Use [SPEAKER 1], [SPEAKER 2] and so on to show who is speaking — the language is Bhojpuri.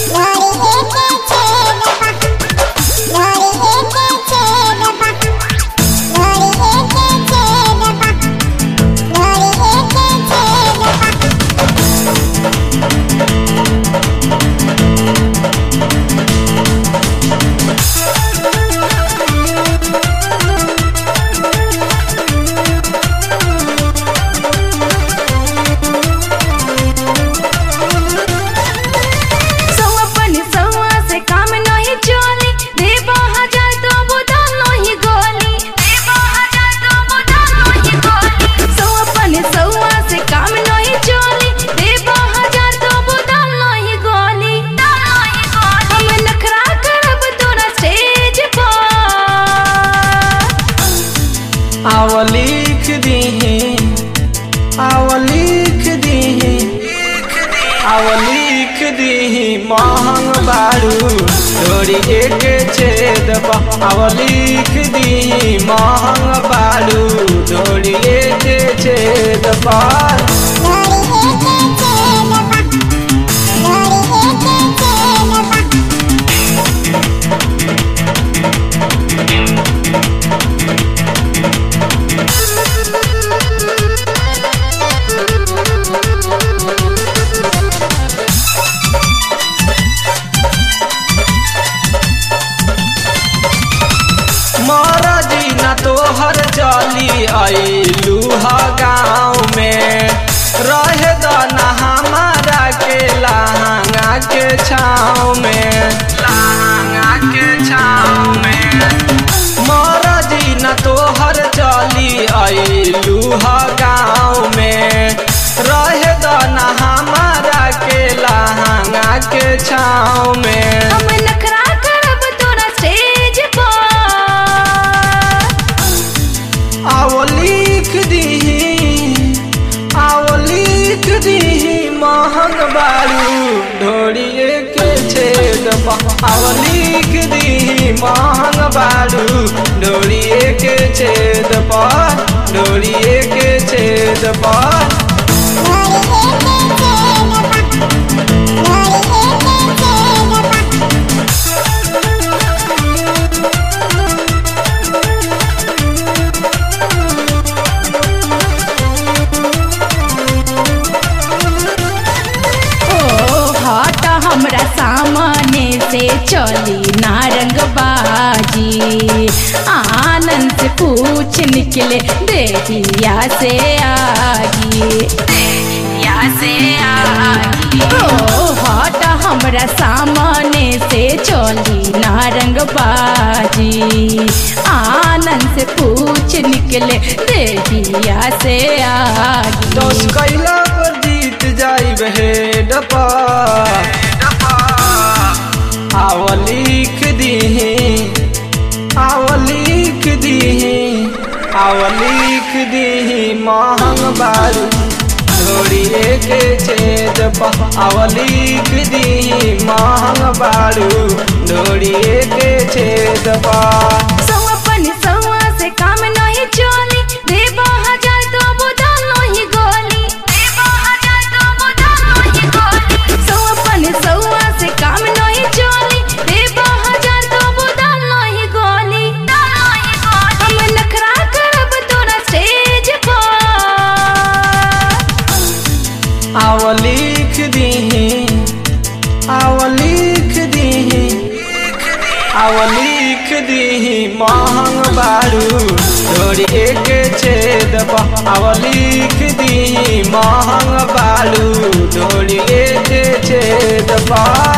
[SPEAKER 1] आव लिख दीही, आव लिख दीही, आव लिख दीही महंग बारू तोरी एक छेद पर। आव लिख दीही महंग बारू तोरी एक छेद पर। मरजी न तोहर चली अइलू ह गाँव में, रहे द न हमारा के लहंगा के छाँव में, लहंगा के छाँव में। मरजी न तोहर चली अइलू ह गाँव में, रहे द न हमारा के लहंगा के छाँव में।
[SPEAKER 2] हम नखरा करब तोरा स्टेज पर।
[SPEAKER 1] आओ लिख दीही, आओ लिख दीही महंग बारू ढोरिए के छेद पर। आओ लिख दीही महंग बारू ढोरिए के छेद पर, ढोरिए के छेद पर।
[SPEAKER 2] हमरा सामने से चली नारंग बाजी, आनंद से पूछ निकले देहिया से आगी, देहिया से आगी। ओ हट हमरा सामने से चली नारंग बाजी, आनंद से पूछ निकले देहिया से आगी।
[SPEAKER 1] दोस्त कैला पर जीत जाई हेड पर। आव लिख दीही, आव लिख दीही, आव लिख दीही महंग बारू ढोरिए के छेद पर। आव लिख दीही महंग बारू ढोरिए के छेद पर।
[SPEAKER 2] सौपन सौआ से काम नहीं चली, देबा हजार तो बुझल नहीं गोली, देबा हजार तो बुझल नहीं गोली। सौपन सौआ से काम नहीं चली, देबा हजार तो बुझल नहीं गोली। हम नखरा करब तोरा स्टेज पर।
[SPEAKER 1] आव लिख दीही, आव लिख दीही, आव लिख दीही महंग बारू ढोरिए के छेद पर। आव लिख दीही महंग बारू ढोरिए के छेद पर।